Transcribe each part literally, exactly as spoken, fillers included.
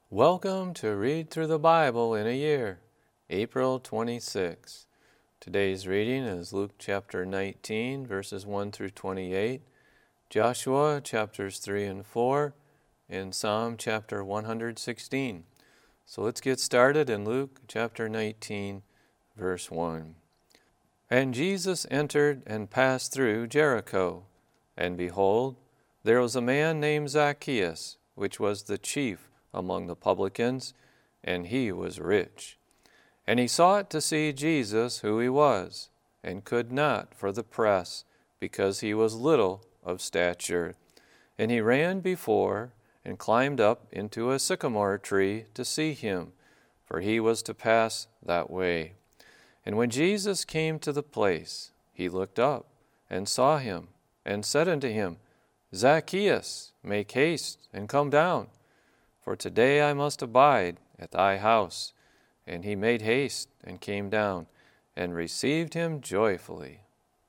Welcome to Read Through the Bible in a Year, April twenty-sixth. Today's reading is Luke chapter nineteen, verses one through twenty-eight, Joshua chapters three and four, and Psalm chapter one hundred sixteen. So let's get started in Luke chapter nineteen, verse one. And Jesus entered and passed through Jericho, and behold, there was a man named Zacchaeus, which was the chief among the publicans, and he was rich. And he sought to see Jesus who he was, and could not for the press, because he was little of stature. And he ran before, and climbed up into a sycamore tree to see him, for he was to pass that way. And when Jesus came to the place, he looked up, and saw him, and said unto him, Zacchaeus, make haste, and come down, for today I must abide at thy house. And he made haste, and came down, and received him joyfully.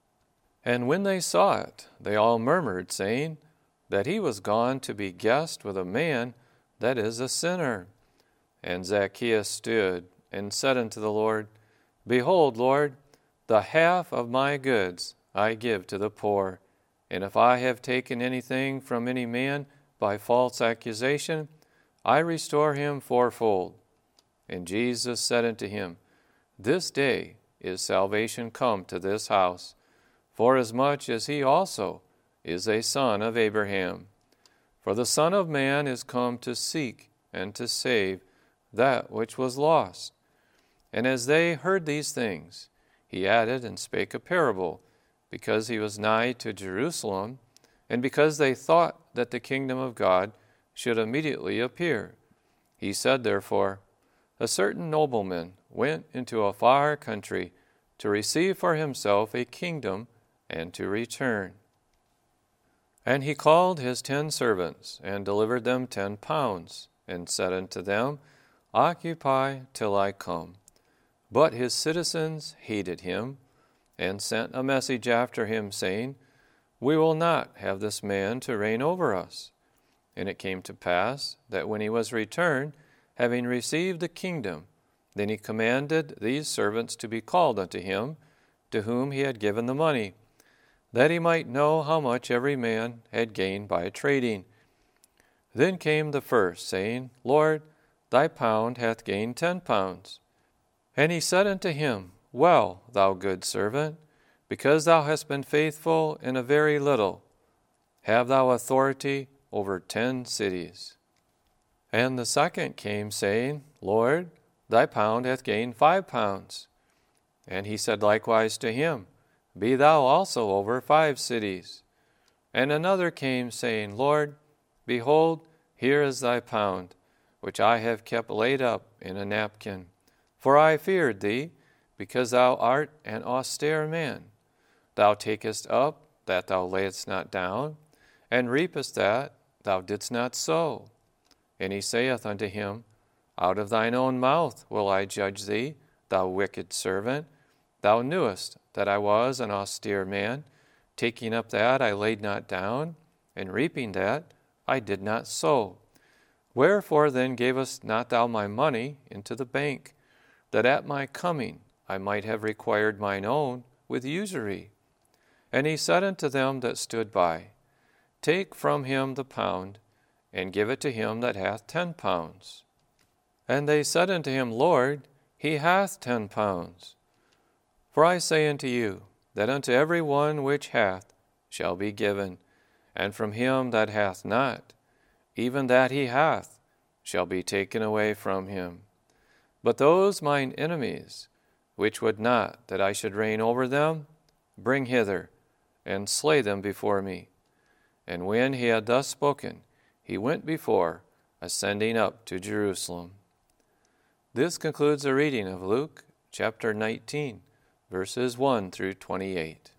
And when they saw it, they all murmured, saying, that he was gone to be guest with a man that is a sinner. And Zacchaeus stood, and said unto the Lord, Behold, Lord, the half of my goods I give to the poor, and if I have taken anything from any man by false accusation, I restore him fourfold. And Jesus said unto him, This day is salvation come to this house, forasmuch as he also is a son of Abraham. For the Son of Man is come to seek and to save that which was lost. And as they heard these things, he added and spake a parable, because he was nigh to Jerusalem, and because they thought that the kingdom of God should immediately appear. He said therefore, A certain nobleman went into a far country to receive for himself a kingdom and to return. And he called his ten servants, and delivered them ten pounds, and said unto them, Occupy till I come. But his citizens hated him, and sent a message after him, saying, We will not have this man to reign over us. And it came to pass that when he was returned, having received the kingdom, then he commanded these servants to be called unto him, to whom he had given the money, that he might know how much every man had gained by trading. Then came the first, saying, Lord, thy pound hath gained ten pounds. And he said unto him, Well, thou good servant, because thou hast been faithful in a very little, have thou authority over ten cities. And the second came, saying, Lord, thy pound hath gained five pounds. And he said likewise to him, Be thou also over five cities. And another came, saying, Lord, behold, here is thy pound, which I have kept laid up in a napkin. For I feared thee, because thou art an austere man. Thou takest up that thou layest not down, and reapest that thou didst not sow. And he saith unto him, Out of thine own mouth will I judge thee, thou wicked servant. Thou knewest that I was an austere man, taking up that I laid not down, and reaping that I did not sow. Wherefore then gavest not thou my money into the bank, that at my coming I might have required mine own with usury? And he said unto them that stood by, Take from him the pound, and give it to him that hath ten pounds. And they said unto him, Lord, he hath ten pounds. For I say unto you, that unto every one which hath shall be given, and from him that hath not, even that he hath shall be taken away from him. But those mine enemies, which would not that I should reign over them, bring hither, and slay them before me. And when he had thus spoken, he went before, ascending up to Jerusalem. This concludes the reading of Luke chapter nineteen, verses one through twenty-eight.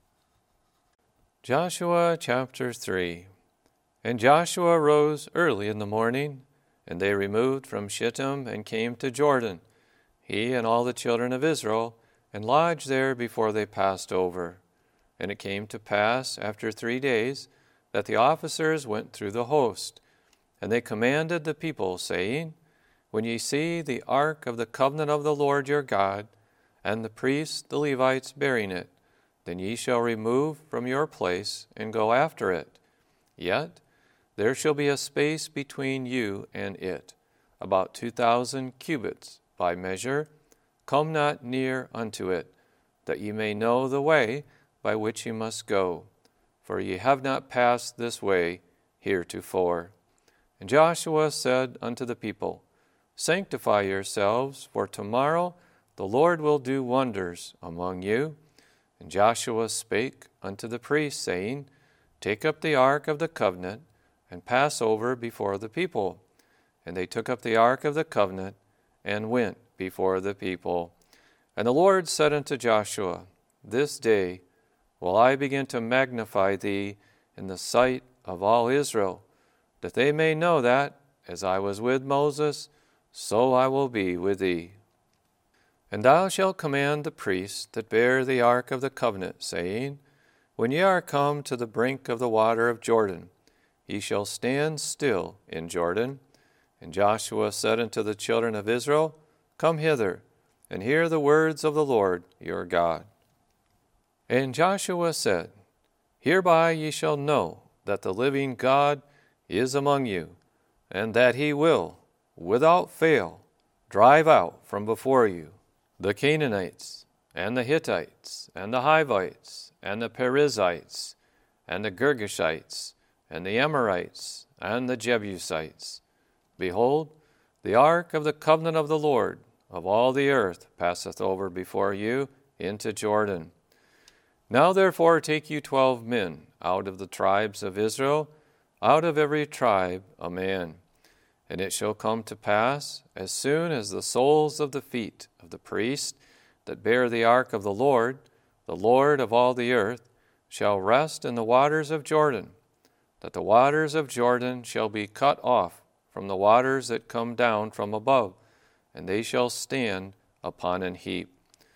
Joshua chapter three. And Joshua rose early in the morning, and they removed from Shittim and came to Jordan, he and all the children of Israel, and lodged there before they passed over. And it came to pass after three days that the officers went through the host, And they commanded the people, saying, When ye see the ark of the covenant of the Lord your God, and the priests, the Levites, bearing it, then ye shall remove from your place, and go after it. Yet there shall be a space between you and it, about two thousand cubits by measure. Come not near unto it, that ye may know the way by which ye must go, for ye have not passed this way heretofore. And Joshua said unto the people, Sanctify yourselves, for tomorrow the Lord will do wonders among you. And Joshua spake unto the priests, saying, Take up the ark of the covenant, and pass over before the people. And they took up the ark of the covenant, and went before the people. And the Lord said unto Joshua, This day will I begin to magnify thee in the sight of all Israel, that they may know that, as I was with Moses, so I will be with thee. And thou shalt command the priests that bear the ark of the covenant, saying, When ye are come to the brink of the water of Jordan, ye shall stand still in Jordan. And Joshua said unto the children of Israel, Come hither, and hear the words of the Lord your God. And Joshua said, Hereby ye shall know that the living God is among you, and that he will, without fail, drive out from before you the Canaanites, and the Hittites, and the Hivites, and the Perizzites, and the Girgashites, and the Amorites, and the Jebusites. Behold, the ark of the covenant of the Lord of all the earth passeth over before you into Jordan. Now therefore take you twelve men out of the tribes of Israel, out of every tribe a man. And it shall come to pass, as soon as the soles of the feet of the priests that bear the ark of the Lord, the Lord of all the earth, shall rest in the waters of Jordan, that the waters of Jordan shall be cut off from the waters that come down from above, and they shall stand upon an heap.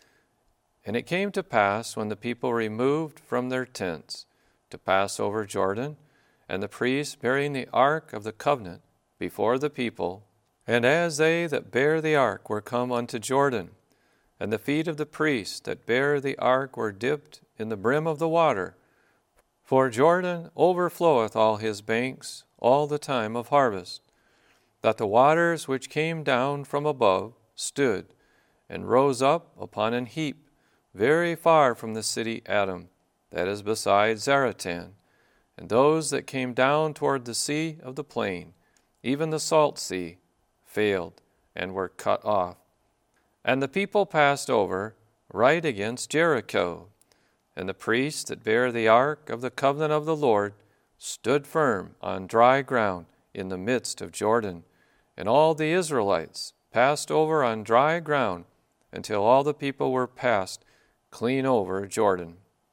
And it came to pass, when the people removed from their tents to pass over Jordan, and the priests bearing the ark of the covenant before the people, and as they that bear the ark were come unto Jordan, and the feet of the priests that bear the ark were dipped in the brim of the water, for Jordan overfloweth all his banks all the time of harvest, that the waters which came down from above stood, and rose up upon an heap very far from the city Adam, that is beside Zaratan, and those that came down toward the sea of the plain, even the salt sea, failed, and were cut off. And the people passed over right against Jericho. And the priests that bear the ark of the covenant of the Lord stood firm on dry ground in the midst of Jordan. And all the Israelites passed over on dry ground until all the people were passed clean over Jordan.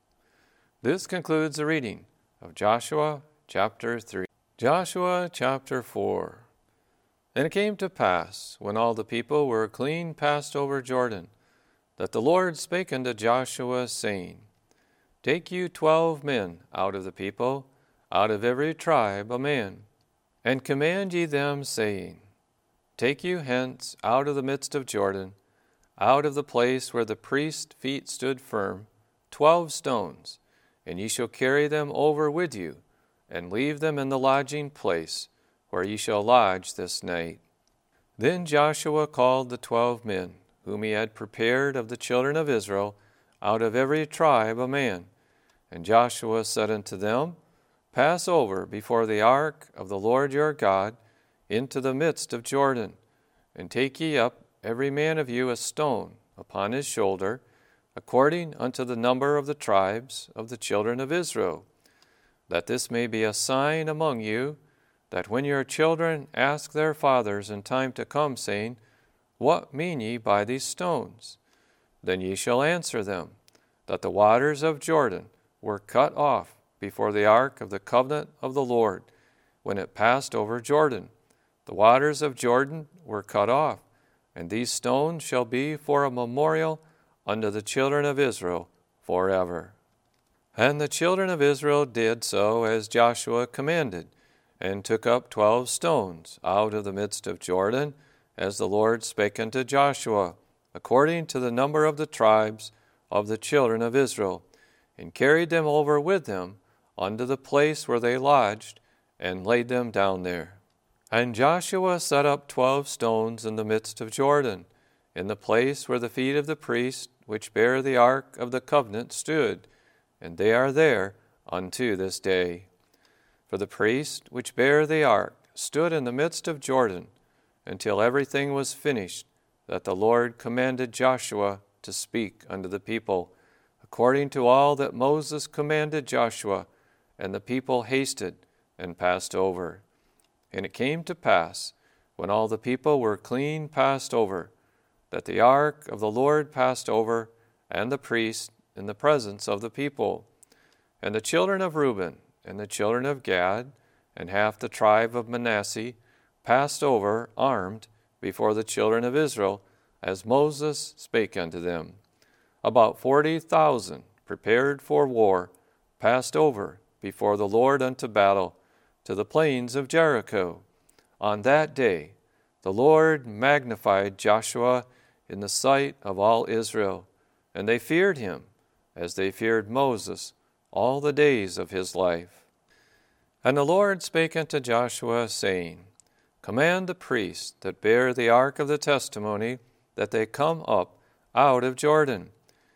This concludes the reading of Joshua chapter three. Joshua chapter four. And it came to pass, when all the people were clean passed over Jordan, that the Lord spake unto Joshua, saying, Take you twelve men out of the people, out of every tribe a man, and command ye them, saying, Take you hence out of the midst of Jordan, out of the place where the priest's feet stood firm, twelve stones, and ye shall carry them over with you, and leave them in the lodging place, where ye shall lodge this night. Then Joshua called the twelve men, whom he had prepared of the children of Israel, out of every tribe a man. And Joshua said unto them, Pass over before the ark of the Lord your God into the midst of Jordan, and take ye up every man of you a stone upon his shoulder, according unto the number of the tribes of the children of Israel, that this may be a sign among you, that when your children ask their fathers in time to come, saying, What mean ye by these stones? Then ye shall answer them, that the waters of Jordan were cut off before the ark of the covenant of the Lord, when it passed over Jordan. The waters of Jordan were cut off, and these stones shall be for a memorial unto the children of Israel forever. And the children of Israel did so as Joshua commanded, and took up twelve stones out of the midst of Jordan, as the Lord spake unto Joshua, according to the number of the tribes of the children of Israel, and carried them over with them unto the place where they lodged, and laid them down there. And Joshua set up twelve stones in the midst of Jordan, in the place where the feet of the priests which bear the ark of the covenant stood, and they are there unto this day. For the priests which bear the ark stood in the midst of Jordan, until everything was finished, that the Lord commanded Joshua to speak unto the people, according to all that Moses commanded Joshua, and the people hasted and passed over. And it came to pass, when all the people were clean passed over, that the ark of the Lord passed over, and the priest in the presence of the people. And the children of Reuben, and the children of Gad, and half the tribe of Manasseh, passed over armed before the children of Israel, as Moses spake unto them. About forty thousand, prepared for war, passed over before the Lord unto battle, to the plains of Jericho. On that day the Lord magnified Joshua in the sight of all Israel, and they feared him, as they feared Moses, all the days of his life. And the Lord spake unto Joshua, saying, Command the priests that bear the ark of the testimony, that they come up out of Jordan.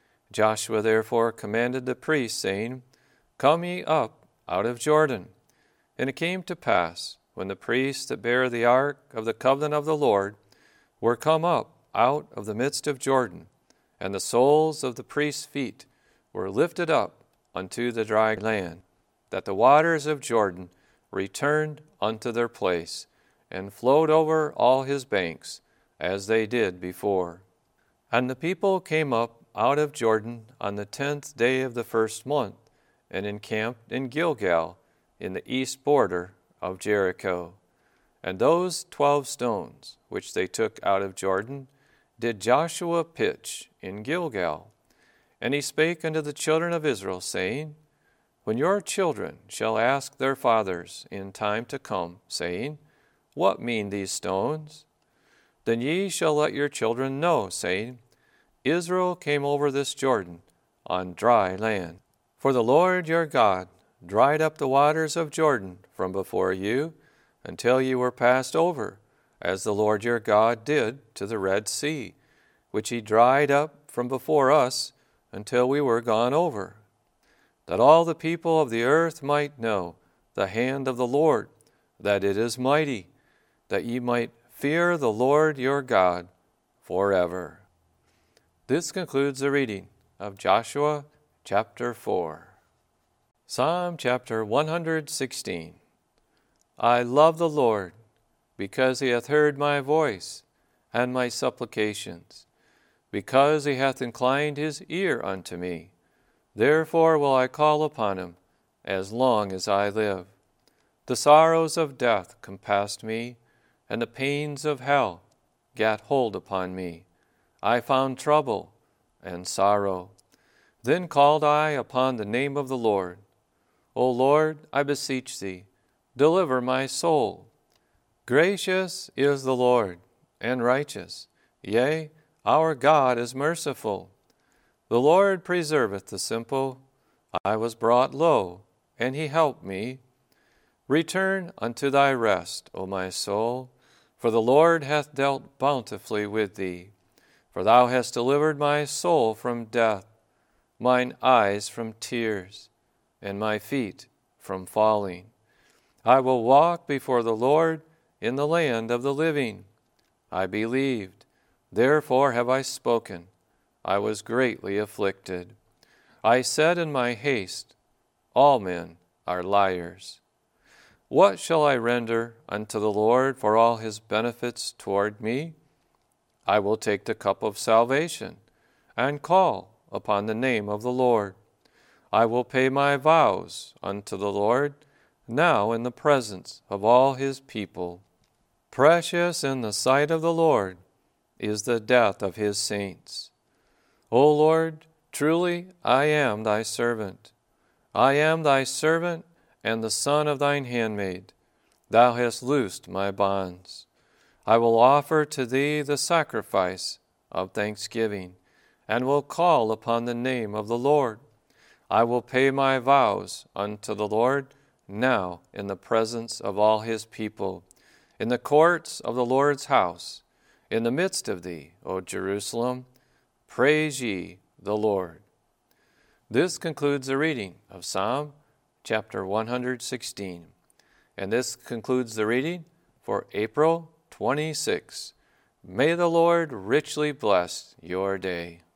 Joshua therefore commanded the priests, saying, Come ye up out of Jordan. And it came to pass, when the priests that bear the ark of the covenant of the Lord were come up out of the midst of Jordan, and the soles of the priests' feet were lifted up unto the dry land, that the waters of Jordan returned unto their place, and flowed over all his banks, as they did before. And the people came up out of Jordan on the tenth day of the first month, and encamped in Gilgal, in the east border of Jericho. And those twelve stones, which they took out of Jordan, did Joshua pitch in Gilgal. And he spake unto the children of Israel, saying, When your children shall ask their fathers in time to come, saying, What mean these stones? Then ye shall let your children know, saying, Israel came over this Jordan on dry land. For the Lord your God dried up the waters of Jordan from before you, until ye were passed over, as the Lord your God did to the Red Sea, which he dried up from before us, until we were gone over, that all the people of the earth might know the hand of the Lord, that it is mighty, that ye might fear the Lord your God forever. This concludes the reading of Joshua chapter four. Psalm chapter one hundred sixteen. I love the Lord, because he hath heard my voice and my supplications, because he hath inclined his ear unto me. Therefore will I call upon him as long as I live. The sorrows of death compassed me, and the pains of hell gat hold upon me. I found trouble and sorrow. Then called I upon the name of the Lord. O Lord, I beseech thee, deliver my soul. Gracious is the Lord, and righteous, yea, our God is merciful. The Lord preserveth the simple. I was brought low, and he helped me. Return unto thy rest, O my soul, for the Lord hath dealt bountifully with thee. For thou hast delivered my soul from death, mine eyes from tears, and my feet from falling. I will walk before the Lord in the land of the living. I believed, therefore have I spoken. I was greatly afflicted. I said in my haste, All men are liars. What shall I render unto the Lord for all his benefits toward me? I will take the cup of salvation and call upon the name of the Lord. I will pay my vows unto the Lord, now in the presence of all his people. Precious in the sight of the Lord is the death of his saints. O Lord, truly I am thy servant. I am thy servant and the son of thine handmaid. Thou hast loosed my bonds. I will offer to thee the sacrifice of thanksgiving, and will call upon the name of the Lord. I will pay my vows unto the Lord now in the presence of all his people, in the courts of the Lord's house, in the midst of thee, O Jerusalem. Praise ye the Lord. This concludes the reading of Psalm chapter one hundred sixteen. And this concludes the reading for April twenty-sixth. May the Lord richly bless your day.